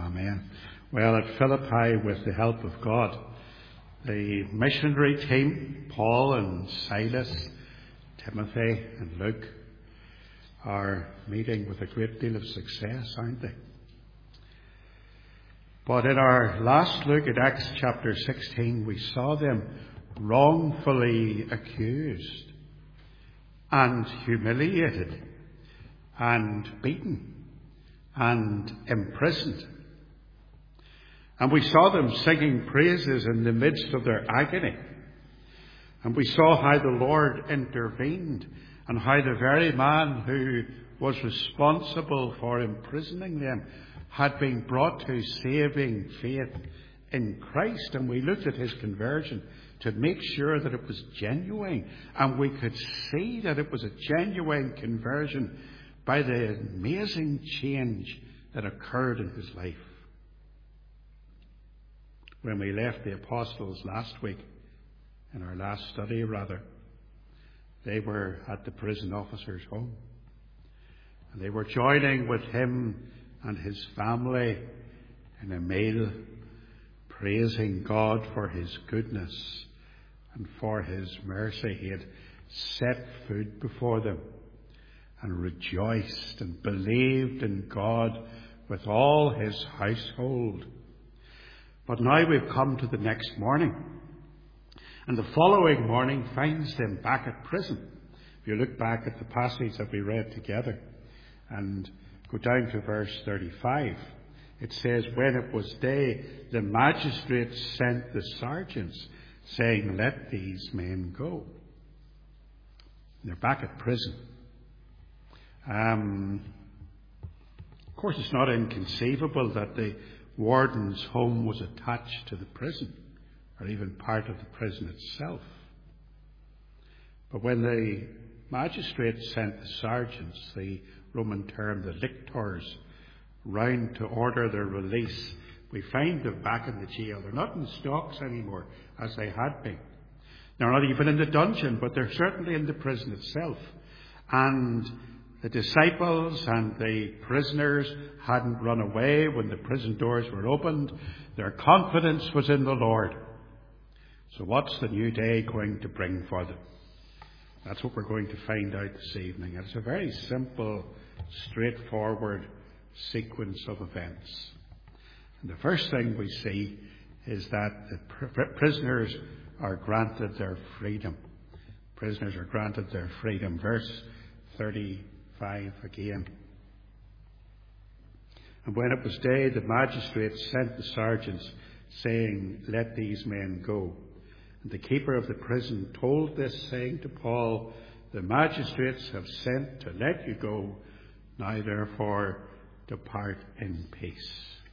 Amen. Well, at Philippi, with the help of God, the missionary team, Paul and Silas, Timothy and Luke, are meeting with a great deal of success, aren't they? But in our last look at Acts chapter 16, we saw them wrongfully accused and humiliated and beaten and imprisoned. And we saw them singing praises in the midst of their agony. And we saw how the Lord intervened and how the very man who was responsible for imprisoning them had been brought to saving faith in Christ. And we looked at his conversion to make sure that it was genuine. And we could see that it was a genuine conversion by the amazing change that occurred in his life. When we left the apostles last week, in our last study rather, they were at the prison officer's home. And they were joining with him and his family in a meal, praising God for his goodness and for his mercy. He had set food before them and rejoiced and believed in God with all his household. But now we've come to the next morning. And the following morning finds them back at prison. If you look back at the passage that we read together and go down to verse 35, it says, when it was day, the magistrates sent the sergeants, saying, let these men go. And they're back at prison. Of course, it's not inconceivable that the warden's home was attached to the prison, or even part of the prison itself. But when the magistrates sent the sergeants, the Roman term, the lictors, round to order their release, we find them back in the jail. They're not in the stocks anymore, as they had been. They're not even in the dungeon, but they're certainly in the prison itself. And the disciples and the prisoners hadn't run away when the prison doors were opened. Their confidence was in the Lord. So what's the new day going to bring for them? That's what we're going to find out this evening. And it's a very simple, straightforward sequence of events. And the first thing we see is that the prisoners are granted their freedom. Prisoners are granted their freedom. Verse 35 again. And when it was day, the magistrates sent the sergeants, saying, let these men go. And the keeper of the prison told this, saying to Paul, the magistrates have sent to let you go. Now therefore depart in peace.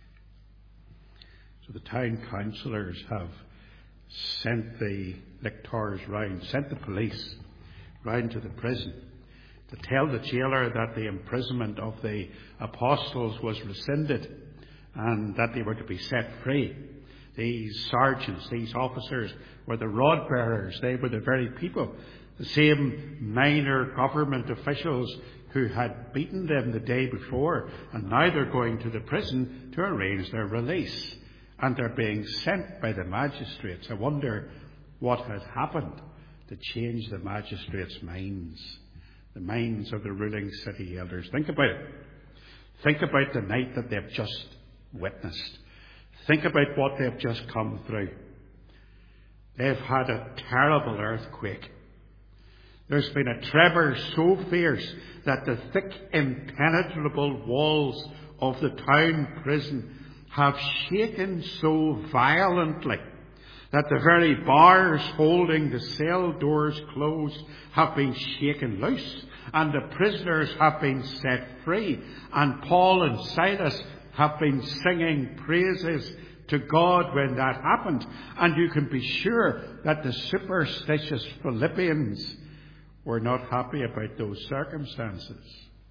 So the town councillors have sent the lictors round, sent the police round to the prison to tell the jailer that the imprisonment of the apostles was rescinded and that they were to be set free. These sergeants, these officers, were the rod bearers. They were the very people, the same minor government officials who had beaten them the day before, and now they're going to the prison to arrange their release. And they're being sent by the magistrates. I wonder what had happened to change the magistrates' minds, the minds of the ruling city elders. Think about it. Think about the night that they've just witnessed. Think about what they've just come through. They've had a terrible earthquake. There's been a tremor so fierce that the thick, impenetrable walls of the town prison have shaken so violently that the very bars holding the cell doors closed have been shaken loose, and the prisoners have been set free, and Paul and Silas have been singing praises to God when that happened. And you can be sure that the superstitious Philippians were not happy about those circumstances.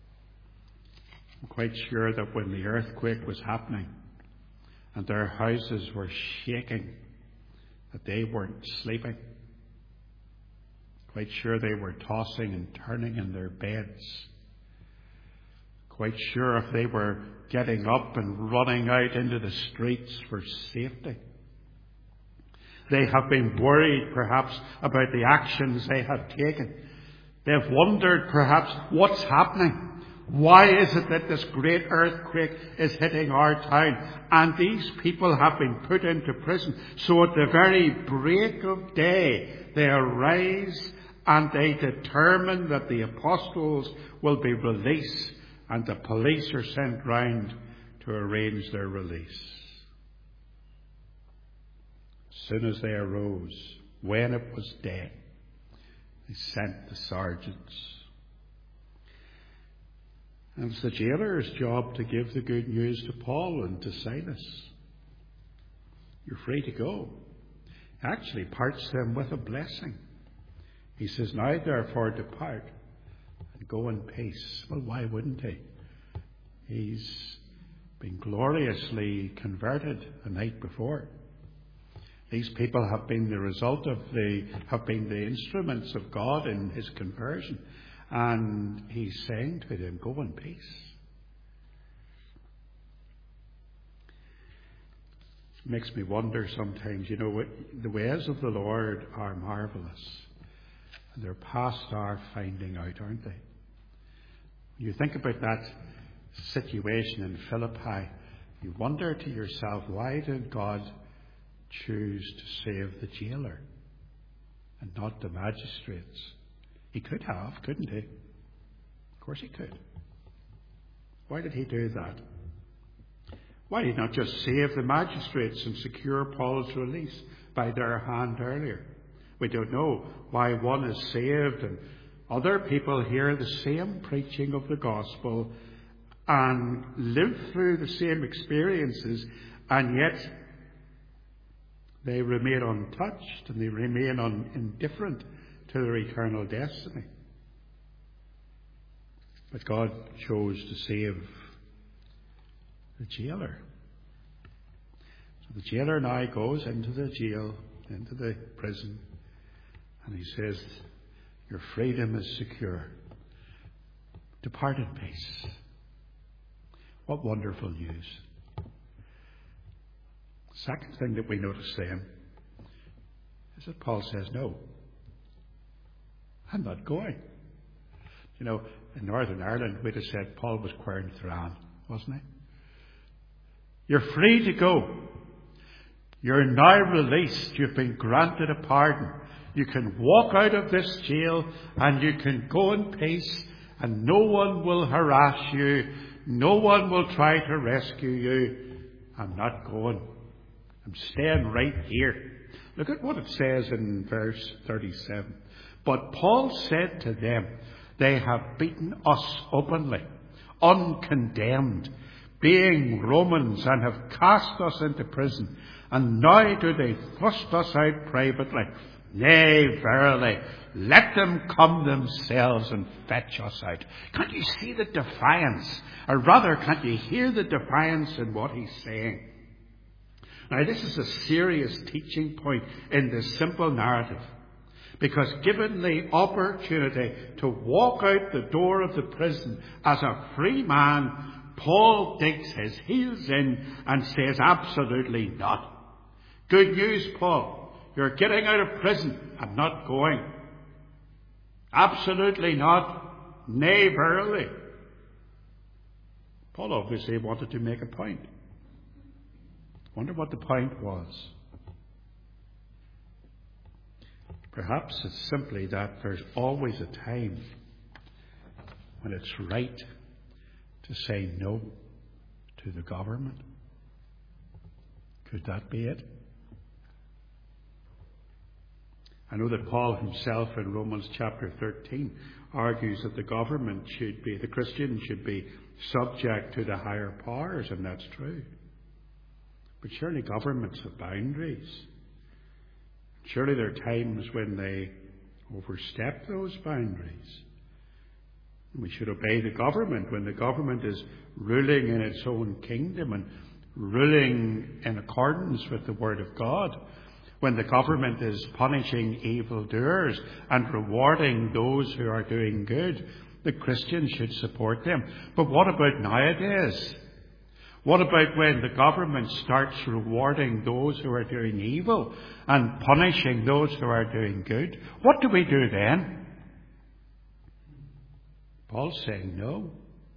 I'm quite sure that when the earthquake was happening and their houses were shaking, that they weren't sleeping. Quite sure they were tossing and turning in their beds. quite sure if they were getting up and running out into the streets for safety. They have been worried perhaps about the actions they have taken. They have wondered perhaps what's happening. Why is it that this great earthquake is hitting our town? And these people have been put into prison. So at the very break of day, they arise and they determine that the apostles will be released, and the police are sent round to arrange their release. As soon as they arose, when it was day, they sent the sergeants. And it's the jailer's job to give the good news to Paul and to Silas. You're free to go. He actually parts them with a blessing. He says, now therefore depart and go in peace. Well, why wouldn't he? He's been gloriously converted the night before. These people have been the instruments of God in his conversion. And he's saying to them, go in peace. It makes me wonder sometimes, the ways of the Lord are marvellous. And they're past our finding out, aren't they? When you think about that situation in Philippi, you wonder to yourself, why did God choose to save the jailer and not the magistrates? He could have, couldn't he? Of course he could. Why did he do that? Why did he not just save the magistrates and secure Paul's release by their hand earlier? We don't know why one is saved and other people hear the same preaching of the gospel and live through the same experiences, and yet they remain untouched and they remain indifferent to their eternal destiny. But God chose to save the jailer. So the jailer now goes into the jail, into the prison, and he says, your freedom is secure. Depart in peace. What wonderful news. Second thing that we notice then is that Paul says, no, I'm not going. In Northern Ireland, we'd have said Paul was Cuireann Thran, wasn't he? You're free to go. You're now released. You've been granted a pardon. You can walk out of this jail and you can go in peace, and no one will harass you. No one will try to rescue you. I'm not going. I'm staying right here. Look at what it says in verse 37. But Paul said to them, they have beaten us openly, uncondemned, being Romans, and have cast us into prison. And now do they thrust us out privately. Nay, verily, let them come themselves and fetch us out. Can't you see the defiance? Or rather, can't you hear the defiance in what he's saying? Now, this is a serious teaching point in this simple narrative. Because given the opportunity to walk out the door of the prison as a free man, Paul digs his heels in and says, absolutely not. Good news, Paul. You're getting out of prison. I'm not going. Absolutely not. Nay, verily. Paul obviously wanted to make a point. Wonder what the point was. Perhaps it's simply that there's always a time when it's right to say no to the government. Could that be it? I know that Paul himself in Romans chapter 13 argues that the Christians should be subject to the higher powers, and that's true. But surely governments have boundaries. Surely there are times when they overstep those boundaries. We should obey the government when the government is ruling in its own kingdom and ruling in accordance with the Word of God. When the government is punishing evildoers and rewarding those who are doing good. that Christians should support them. But what about nowadays? What about when the government starts rewarding those who are doing evil and punishing those who are doing good? What do we do then? Paul's saying no.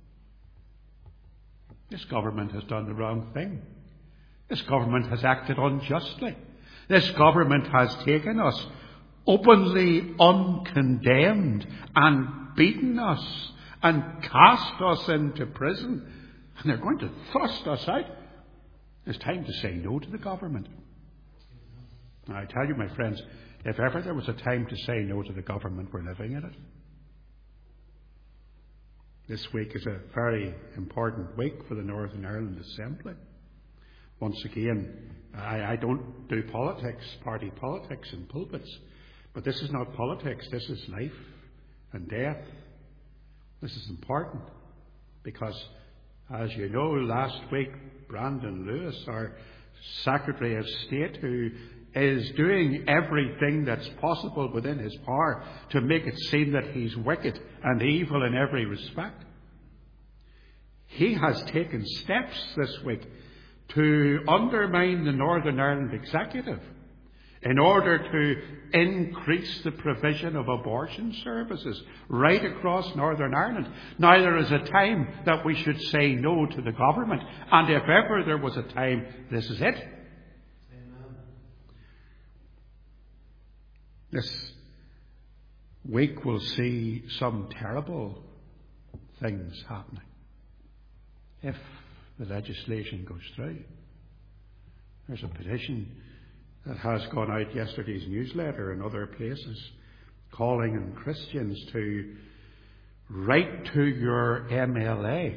This government has done the wrong thing. This government has acted unjustly. This government has taken us openly uncondemned and beaten us and cast us into prison. And they're going to thrust us out. It's time to say no to the government. Now, I tell you, my friends, if ever there was a time to say no to the government, we're living in it. This week is a very important week for the Northern Ireland Assembly. Once again, I don't do politics, party politics in pulpits. But this is not politics. This is life and death. This is important because, as you know, last week, Brandon Lewis, our Secretary of State, who is doing everything that's possible within his power to make it seem that he's wicked and evil in every respect. He has taken steps this week to undermine the Northern Ireland Executive in order to increase the provision of abortion services right across Northern Ireland. Now, there is a time that we should say no to the government, and if ever there was a time, this is it. Amen. This week will see some terrible things happening if the legislation goes through. There's a petition that has gone out, yesterday's newsletter and other places, calling on Christians to write to your MLA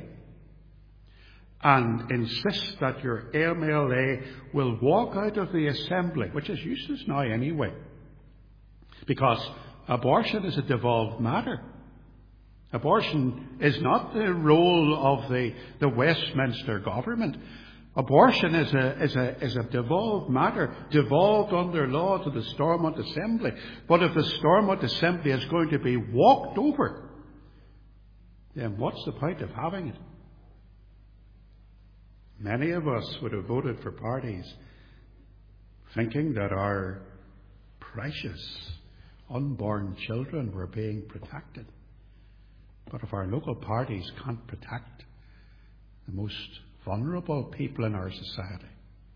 and insist that your MLA will walk out of the assembly, which is useless now anyway, because abortion is a devolved matter. Abortion is not the role of the Westminster government. Abortion is a devolved matter, devolved under law to the Stormont Assembly. But if the Stormont Assembly is going to be walked over, then what's the point of having it? Many of us would have voted for parties thinking that our precious unborn children were being protected. But if our local parties can't protect the most vulnerable people in our society,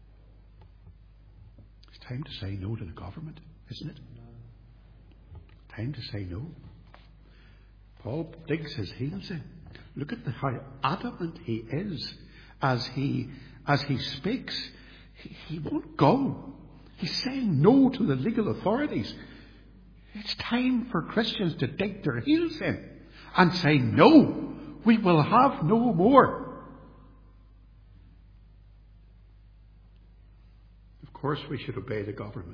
it's time to say no to the government, isn't it? Time to say no. Paul digs his heels in. Look at how adamant he is as he speaks. He won't go. He's saying no to the legal authorities. It's time for Christians to dig their heels in and say, no, we will have no more. Of course, we should obey the government.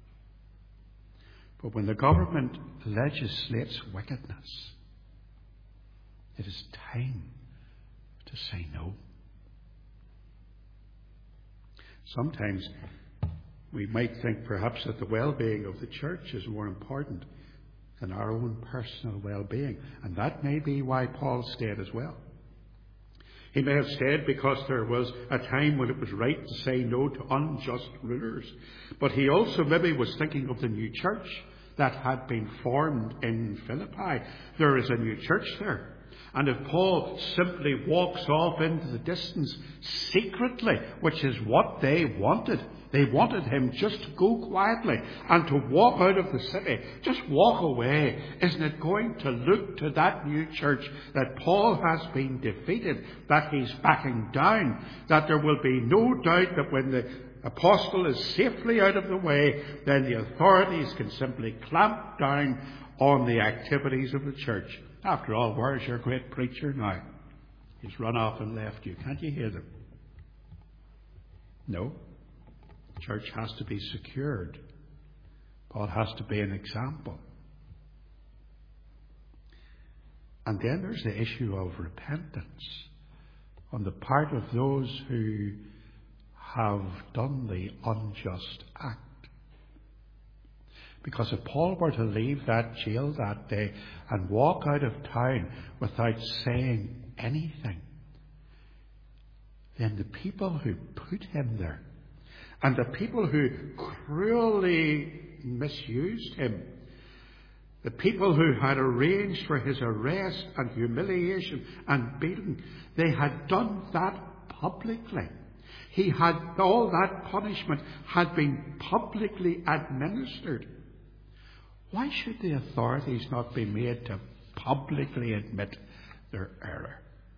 But when the government legislates wickedness, it is time to say no. Sometimes we might think perhaps that the well-being of the church is more important than our own personal well-being. And that may be why Paul stayed as well. He may have stayed because there was a time when it was right to say no to unjust rulers. But he also maybe was thinking of the new church that had been formed in Philippi. There is a new church there. And if Paul simply walks off into the distance secretly, which is what they wanted him just to go quietly and to walk out of the city, just walk away. Isn't it going to look to that new church that Paul has been defeated, that he's backing down, that there will be no doubt that when the apostle is safely out of the way, then the authorities can simply clamp down on the activities of the church. After all, where's your great preacher now? He's run off and left you. Can't you hear them? No. The church has to be secured. Paul has to be an example. And then there's the issue of repentance on the part of those who have done the unjust act. Because if Paul were to leave that jail that day and walk out of town without saying anything, then the people who put him there and the people who cruelly misused him, the people who had arranged for his arrest and humiliation and beating, they had done that publicly. All that punishment had been publicly administered. Why should the authorities not be made to publicly admit their error?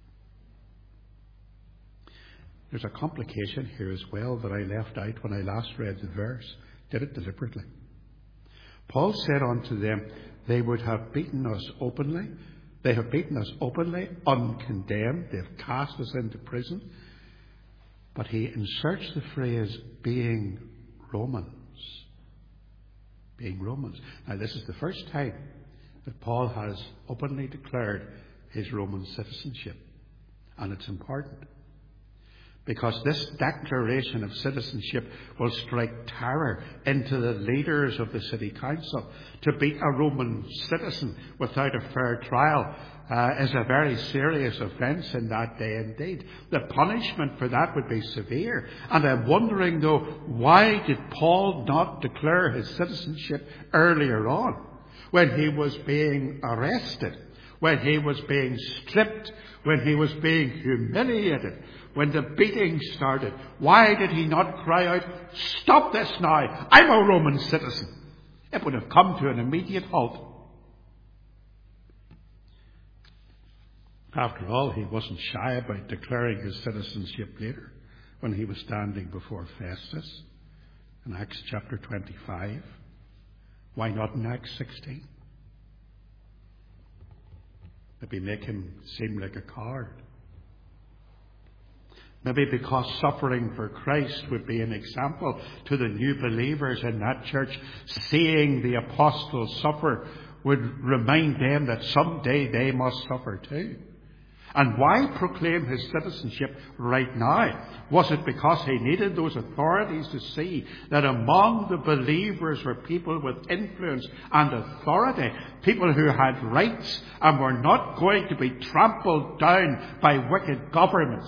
There's a complication here as well that I left out when I last read the verse. Did it deliberately. Paul said unto them, they would have beaten us openly. They have beaten us openly, uncondemned. They've cast us into prison. But he inserts the phrase, being Romans. Being Romans. Now, this is the first time that Paul has openly declared his Roman citizenship. And it's important, because this declaration of citizenship will strike terror into the leaders of the city council. To beat a Roman citizen without a fair trial is a very serious offence in that day indeed. The punishment for that would be severe. And I'm wondering, though, why did Paul not declare his citizenship earlier on, when he was being arrested, when he was being stripped, when he was being humiliated, when the beating started? Why did he not cry out, stop this now, I'm a Roman citizen? It would have come to an immediate halt. After all, he wasn't shy about declaring his citizenship later, when he was standing before Festus in Acts chapter 25. Why not in Acts 16? Maybe make him seem like a coward. Maybe because suffering for Christ would be an example to the new believers in that church. Seeing the apostles suffer would remind them that someday they must suffer too. And why proclaim his citizenship right now? Was it because he needed those authorities to see that among the believers were people with influence and authority, people who had rights and were not going to be trampled down by wicked governments?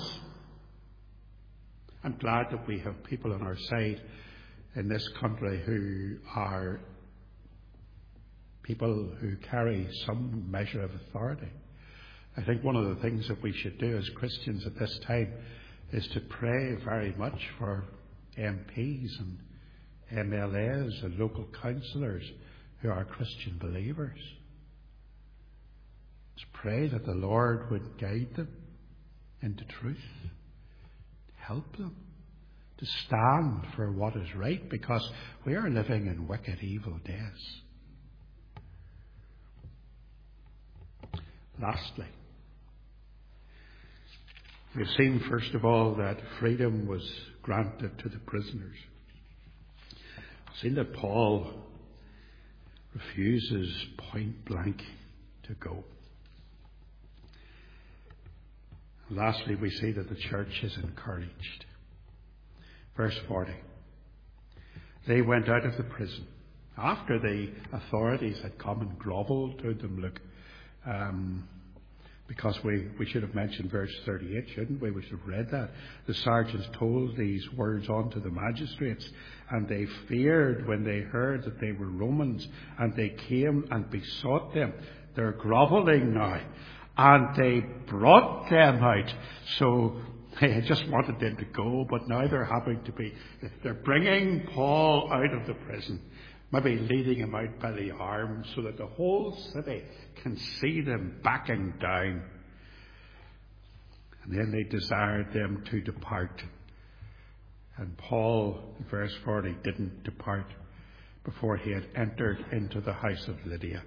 I'm glad that we have people on our side in this country who are people who carry some measure of authority. I think one of the things that we should do as Christians at this time is to pray very much for MPs and MLAs and local councillors who are Christian believers. Let's pray that the Lord would guide them into truth, help them to stand for what is right, because we are living in wicked, evil days. Lastly, we've seen, first of all, that freedom was granted to the prisoners. We've seen that Paul refuses point blank to go. And lastly, we see that the church is encouraged. Verse 40. They went out of the prison after the authorities had come and grovelled to them. Look, because we should have mentioned verse 38, shouldn't we? We should have read that. The sergeants told these words on to the magistrates, and they feared when they heard that they were Romans, and they came and besought them. They're grovelling now, and they brought them out. So they had just wanted them to go, but now they're bringing Paul out of the prison, maybe leading him out by the arm so that the whole city can see them backing down. And then they desired them to depart. And Paul, in verse 40, didn't depart before he had entered into the house of Lydia.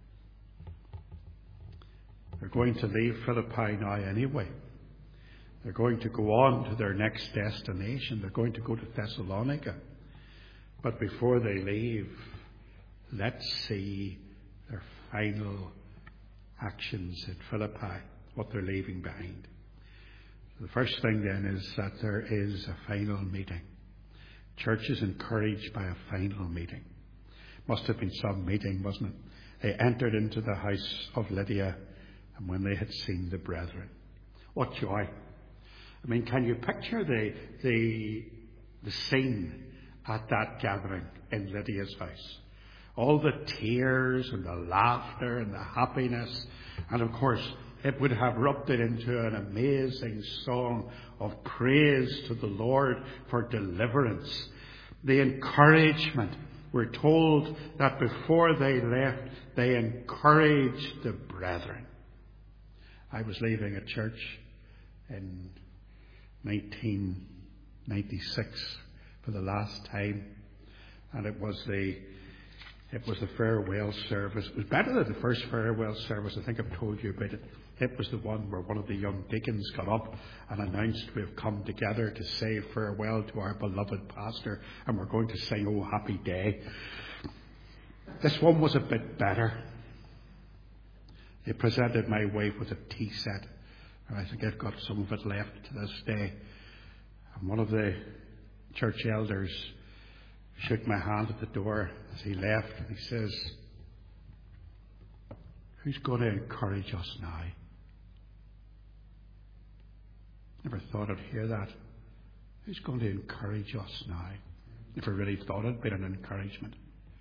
They're going to leave Philippi now anyway. They're going to go on to their next destination. They're going to go to Thessalonica. But before they leave, let's see their final actions at Philippi, what they're leaving behind. The first thing then is that there is a final meeting. Church is encouraged by a final meeting. Must have been some meeting, wasn't it? They entered into the house of Lydia, and when they had seen the brethren. What joy. I mean, can you picture the scene at that gathering in Lydia's house? All the tears and the laughter and the happiness. And of course, it would have erupted into an amazing song of praise to the Lord for deliverance. The encouragement. We're told that before they left, they encouraged the brethren. I was leaving a church in 1996 for the last time, and it was the farewell service. It was better than the first farewell service. I think I've told you about it. It was the one where one of the young deacons got up and announced, we've come together to say farewell to our beloved pastor, and we're going to sing "Oh Happy Day." This one was a bit better. They presented my wife with a tea set, and I think I've got some of it left to this day. And one of the church elders shook my hand at the door as he left, and he says, "Who's going to encourage us now?" Never thought I'd hear that. Who's going to encourage us now? Never really thought it'd been an encouragement.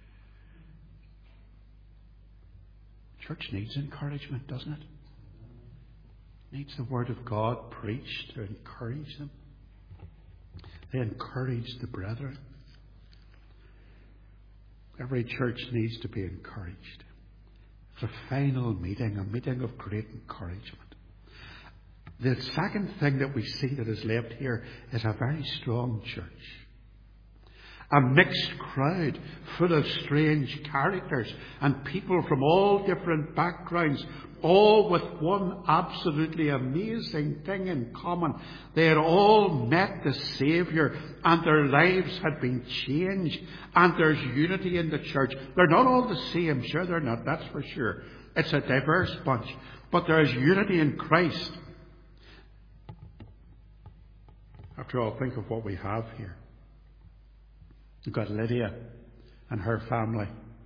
Church needs encouragement, doesn't it? Needs the Word of God preached to encourage them. They encouraged the brethren. Every church needs to be encouraged. It's a final meeting, a meeting of great encouragement. The second thing that we see that is left here is a very strong church. A mixed crowd full of strange characters and people from all different backgrounds, all with one absolutely amazing thing in common. They had all met the Saviour and their lives had been changed, and there's unity in the church. They're not all the same, sure they're not, that's for sure. It's a diverse bunch, but there's unity in Christ. After all, think of what we have here. You've got Lydia and her family.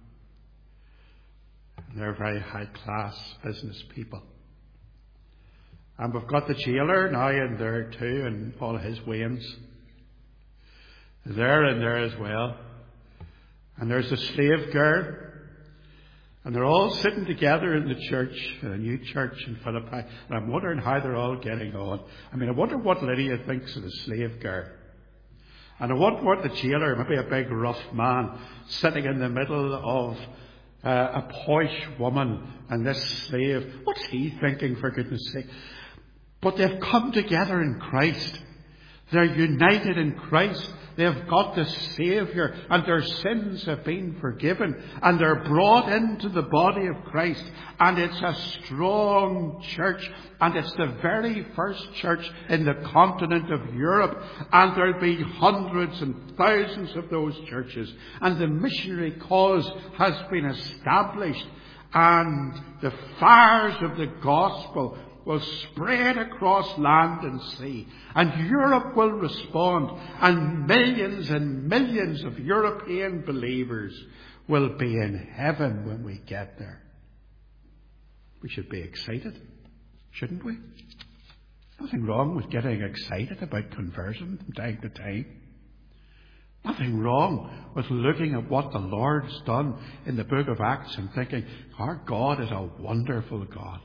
And they're very high-class business people. And we've got the jailer now in there too, and all his wains. They're in there as well. And there's a slave girl. And they're all sitting together in the church, a new church in Philippi. And I'm wondering how they're all getting on. I mean, I wonder what Lydia thinks of the slave girl. And I wonder what the jailer, maybe a big rough man, sitting in the middle of a posh woman and this slave. What's he thinking, for goodness sake? But they've come together in Christ. They're united in Christ. They've got the Saviour, and their sins have been forgiven, and they're brought into the body of Christ. And it's a strong church, and it's the very first church in the continent of Europe, and there'll be hundreds and thousands of those churches. And the missionary cause has been established, and the fires of the gospel will spread across land and sea, and Europe will respond, and millions of European believers will be in heaven when we get there. We should be excited, shouldn't we? Nothing wrong with getting excited about conversion from time to time. Nothing wrong with looking at what the Lord's done in the book of Acts and thinking, our God is a wonderful God.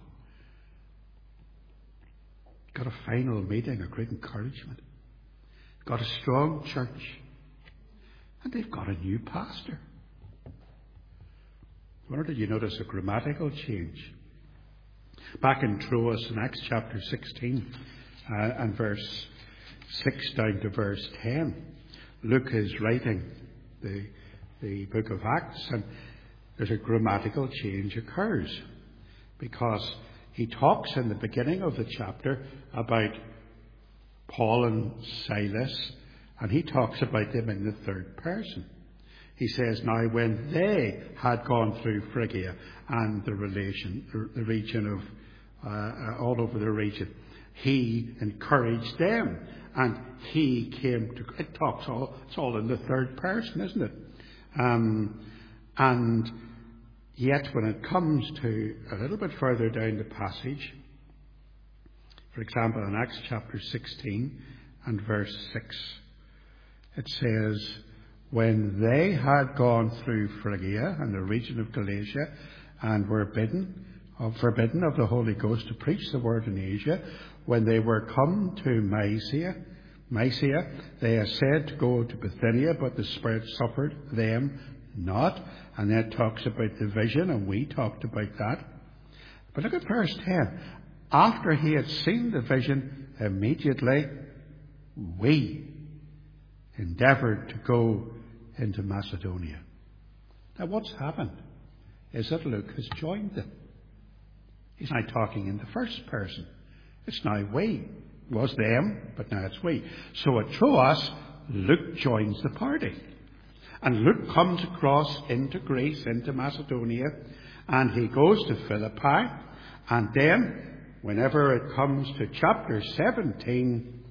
Got a final meeting, a great encouragement. Got a strong church. And they've got a new pastor. Where did you notice a grammatical change? Back in Troas in Acts chapter 16 and verse 6 down to verse 10. Luke is writing the book of Acts, and there's a grammatical change occurs, because he talks in the beginning of the chapter about Paul and Silas, and he talks about them in the third person. He says, now when they had gone through Phrygia and the region of all over the region, he encouraged them, and he came to. It's all in the third person, isn't it? And yet when it comes to a little bit further down the passage, for example in Acts chapter 16 and verse 6, it says, when they had gone through Phrygia and the region of Galatia and were forbidden of the Holy Ghost to preach the word in Asia, when they were come to Mysia, they essayed to go to Bithynia, but the Spirit suffered them not. And that talks about the vision, and we talked about that. But look at verse 10. After he had seen the vision, immediately we endeavoured to go into Macedonia. Now what's happened is that Luke has joined them. He's now talking in the first person. It's now we. It was them, but now it's we. So at Troas, Luke joins the party. And Luke comes across into Greece, into Macedonia, and he goes to Philippi. And then, whenever it comes to chapter 17,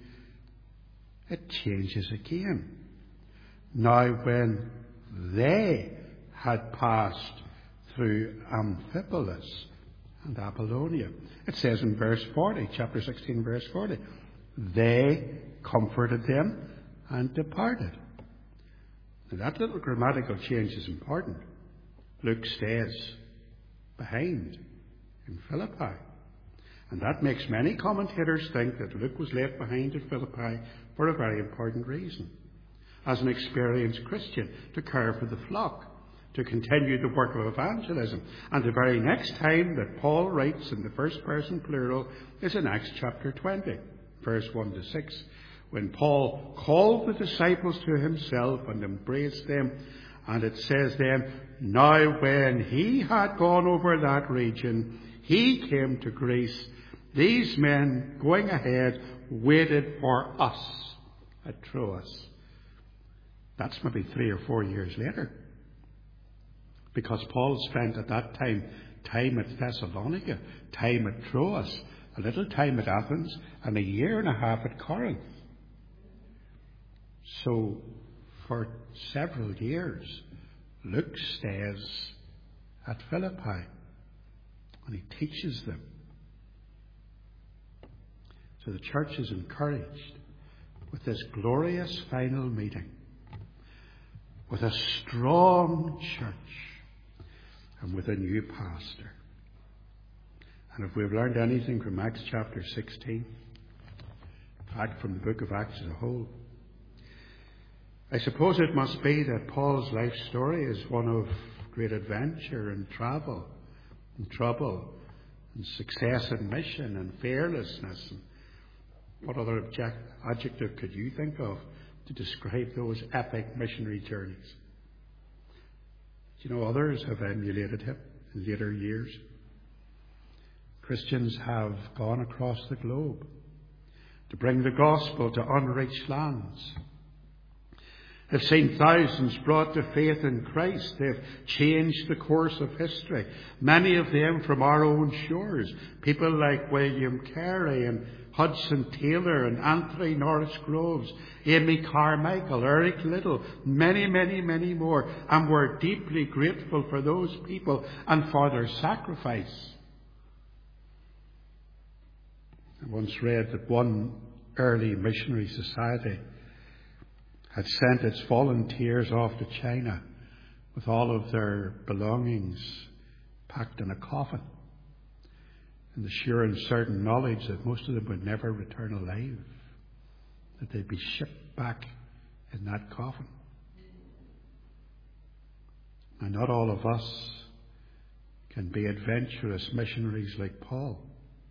it changes again. Now when they had passed through Amphipolis and Apollonia, it says in verse 40, chapter 16, verse 40, they comforted them and departed. Now that little grammatical change is important. Luke stays behind in Philippi. And that makes many commentators think that Luke was left behind at Philippi for a very important reason. As an experienced Christian, to care for the flock, to continue the work of evangelism. And the very next time that Paul writes in the first person plural is in Acts chapter 20, verse 1 to 6, when Paul called the disciples to himself and embraced them. And it says then, now when he had gone over that region, he came to Greece. These men, going ahead, waited for us at Troas. That's maybe 3 or 4 years later. Because Paul spent at that time at Thessalonica, time at Troas, a little time at Athens, and a year and a half at Corinth. So, for several years, Luke stays at Philippi, and he teaches them. So the church is encouraged with this glorious final meeting, with a strong church, and with a new pastor. And if we've learned anything from Acts chapter 16, in fact from the book of Acts as a whole, I suppose it must be that Paul's life story is one of great adventure and travel and trouble and success and mission and fearlessness. And what other adjective could you think of to describe those epic missionary journeys? Do you know others have emulated him in later years? Christians have gone across the globe to bring the gospel to unreached lands. They've seen thousands brought to faith in Christ. They've changed the course of history. Many of them from our own shores. People like William Carey and Hudson Taylor and Anthony Norris Groves, Amy Carmichael, Eric Liddell, many, many, many more. And we're deeply grateful for those people and for their sacrifice. I once read that one early missionary society had sent its volunteers off to China with all of their belongings packed in a coffin, in the sure and certain knowledge that most of them would never return alive, that they'd be shipped back in that coffin. Now, not all of us can be adventurous missionaries like Paul.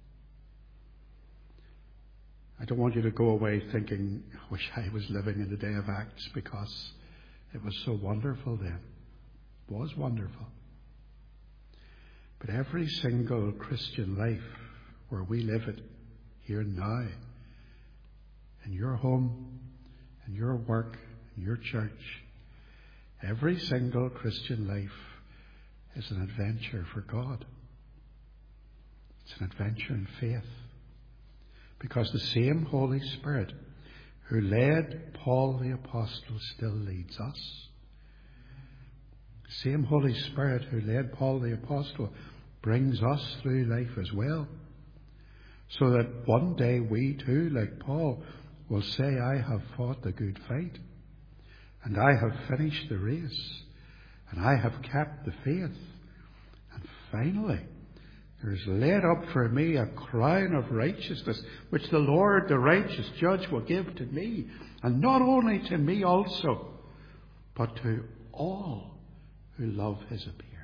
I don't want you to go away thinking, I wish I was living in the day of Acts, because it was so wonderful then. It was wonderful. But every single Christian life where we live it here and now, in your home, in your work, in your church, every single Christian life is an adventure for God. It's an adventure in faith. Because the same Holy Spirit who led Paul the Apostle still leads us. The same Holy Spirit who led Paul the Apostle brings us through life as well, so that one day we too, like Paul, will say, I have fought the good fight, and I have finished the race, and I have kept the faith. And finally, there is laid up for me a crown of righteousness, which the Lord, the righteous judge, will give to me, and not only to me also, but to all who love his appearing.